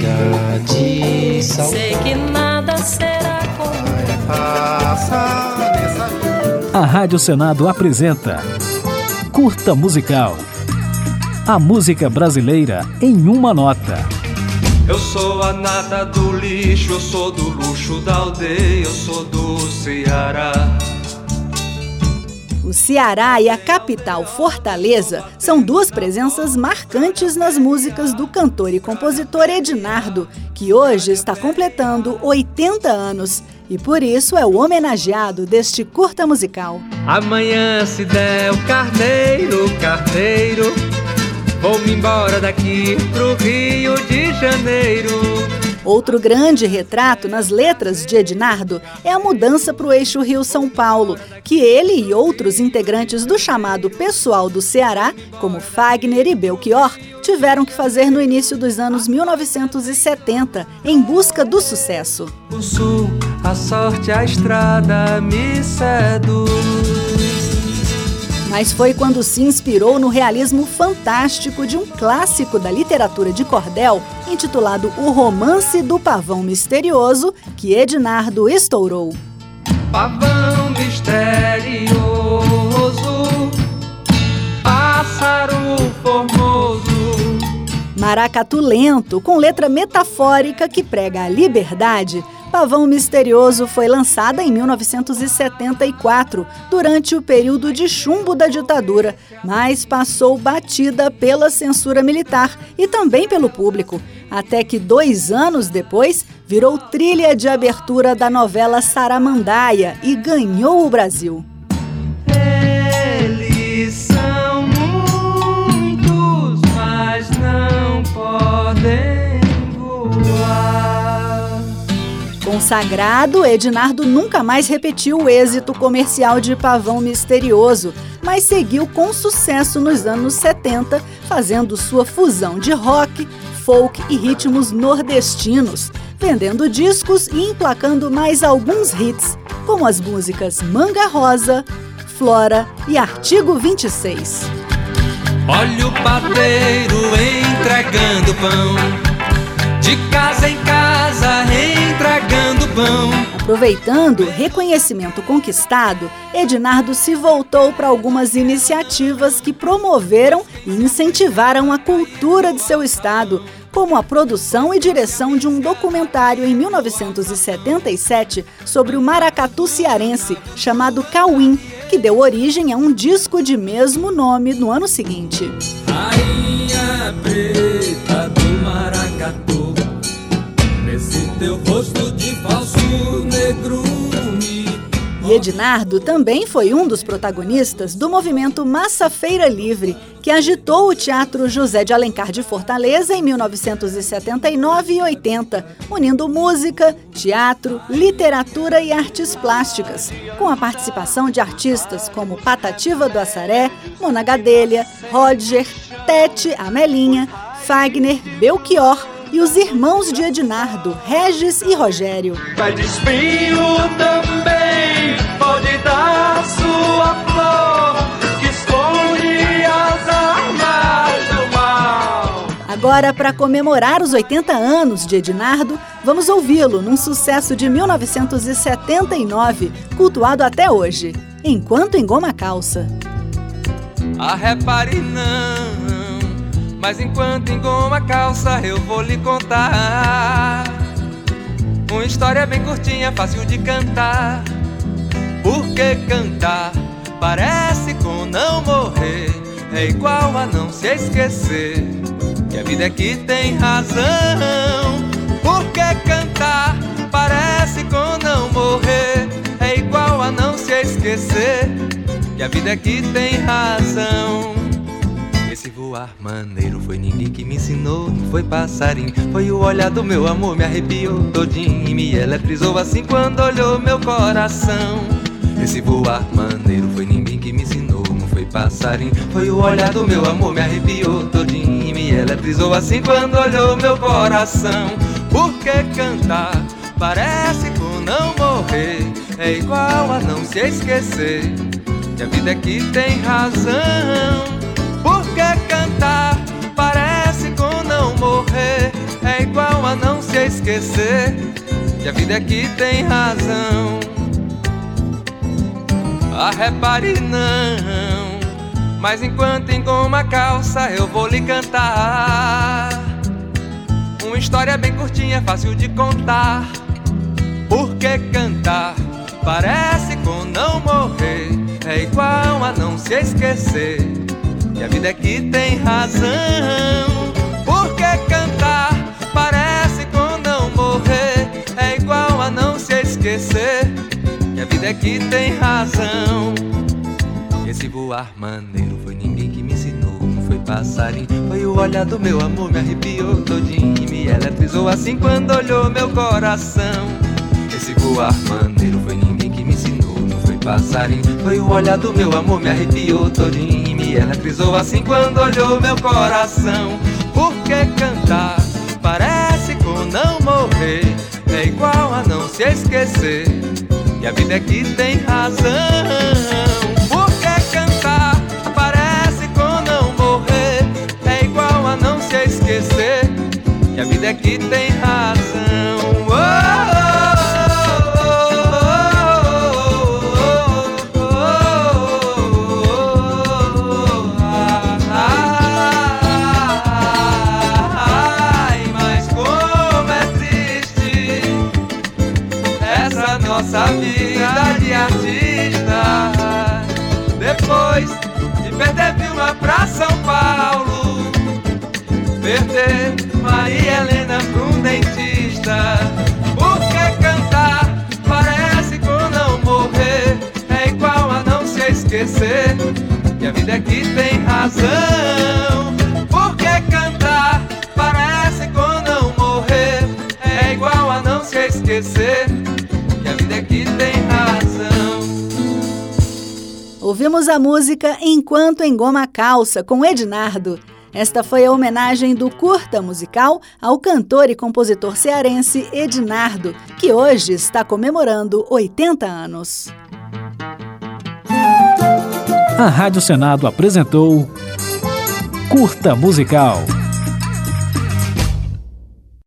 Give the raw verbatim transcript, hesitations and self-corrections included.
chega de saudade. Sei que nada será como A Rádio Senado apresenta Curta Musical. A música brasileira em uma nota. Eu sou a nata do lixo, eu sou do luxo da aldeia, eu sou do Ceará. O Ceará e a capital Fortaleza são duas presenças marcantes nas músicas do cantor e compositor Ednardo, que hoje está completando oitenta anos e por isso é o homenageado deste curta musical. Amanhã se der o carneiro, carneiro, vou-me embora daqui pro Rio de Janeiro. Outro grande retrato nas letras de Ednardo é a mudança para o eixo Rio-São Paulo, que ele e outros integrantes do chamado Pessoal do Ceará, como Fagner e Belchior, tiveram que fazer no início dos anos mil novecentos e setenta, em busca do sucesso. O sul, a sorte, a estrada me seduz. Mas foi quando se inspirou no realismo fantástico de um clássico da literatura de cordel, intitulado O Romance do Pavão Misterioso, que Ednardo estourou. Pavão misterioso, pássaro formoso. Maracatu lento, com letra metafórica que prega a liberdade, Pavão Misterioso foi lançada em mil novecentos e setenta e quatro, durante o período de chumbo da ditadura, mas passou batida pela censura militar e também pelo público, até que dois anos depois virou trilha de abertura da novela Saramandaia e ganhou o Brasil. Eles são muitos, mas não podem voar. Consagrado, Ednardo nunca mais repetiu o êxito comercial de Pavão Misterioso, mas seguiu com sucesso nos anos setenta, fazendo sua fusão de rock, folk e ritmos nordestinos, vendendo discos e emplacando mais alguns hits, como as músicas Manga Rosa, Flora e Artigo vinte e seis. Olha o padeiro entregando pão, de casa em casa entregando pão. Aproveitando o reconhecimento conquistado, Ednardo se voltou para algumas iniciativas que promoveram e incentivaram a cultura de seu estado, como a produção e direção de um documentário em mil novecentos e setenta e sete sobre o maracatu cearense, chamado Cauim, que deu origem a um disco de mesmo nome no ano seguinte. Rainha preta do maracatu, nesse teu rosto de falso negro. E Ednardo também foi um dos protagonistas do movimento Massa Feira Livre, que agitou o Teatro José de Alencar de Fortaleza em mil novecentos e setenta e nove e oitenta, unindo música, teatro, literatura e artes plásticas, com a participação de artistas como Patativa do Assaré, Mona Gadelha, Roger, Tete, Amelinha, Fagner, Belchior e os irmãos de Ednardo, Regis e Rogério. Pé de espinho também pode dar sua flor, que esconde as armas do mal. Agora, para comemorar os oitenta anos de Ednardo, vamos ouvi-lo num sucesso de mil novecentos e setenta e nove, cultuado até hoje, Enquanto Engoma a Calça. Ah, repare não, mas enquanto engoma a calça eu vou lhe contar uma história bem curtinha, fácil de cantar. Porque cantar parece com não morrer, é igual a não se esquecer que a vida é que tem razão. Porque cantar parece com não morrer, é igual a não se esquecer que a vida é que tem razão. Esse voar maneiro foi ninguém que me ensinou, não foi passarinho, foi o olhar do meu amor, me arrepiou todinho e me eletrizou assim quando olhou meu coração. Esse voar maneiro foi ninguém que me ensinou, não foi passarinho, foi o olhar do meu amor, me arrepiou todinho e me eletrizou assim quando olhou meu coração. Porque cantar parece com não morrer, é igual a não se esquecer que a vida é que tem razão. Porque cantar parece com não morrer, é igual a se esquecer que a vida é que tem razão. Ah, repare não, mas enquanto engoma a calça eu vou lhe cantar uma história bem curtinha, fácil de contar. Porque cantar parece com não morrer, é igual a não se esquecer que a vida é que tem razão. Porque cantar parece com não morrer, é igual a não se esquecer que a vida é que tem razão. Esse voar maneiro foi ninguém que me ensinou, não foi passarinho, foi o olhar do meu amor, me arrepiou todinho e me eletrizou assim quando olhou meu coração. Esse voar maneiro foi ninguém que me ensinou, não foi passarinho, foi o olhar do meu amor, me arrepiou todinho e me eletrizou assim quando olhou meu coração. Porque cantar parece com não morrer, é igual a não se esquecer que a vida é que tem razão. Porque cantar parece com não morrer, é igual a não se esquecer que a vida é que tem razão. Oh, oh, oh, oh, oh, ai, mas como é triste essa nossa vida de artista. Depois de perder Vilma pra São Paulo, perder Maria Helena pra um dentista. Porque cantar parece com não morrer, é igual a não se esquecer que a vida é que tem razão. Porque cantar parece com não morrer, é igual a não se esquecer que a vida é que tem razão. Ouvimos a música Enquanto Engoma a Calça, com Ednardo. Esta foi a homenagem do Curta Musical ao cantor e compositor cearense Ednardo, que hoje está comemorando oitenta anos. A Rádio Senado apresentou Curta Musical.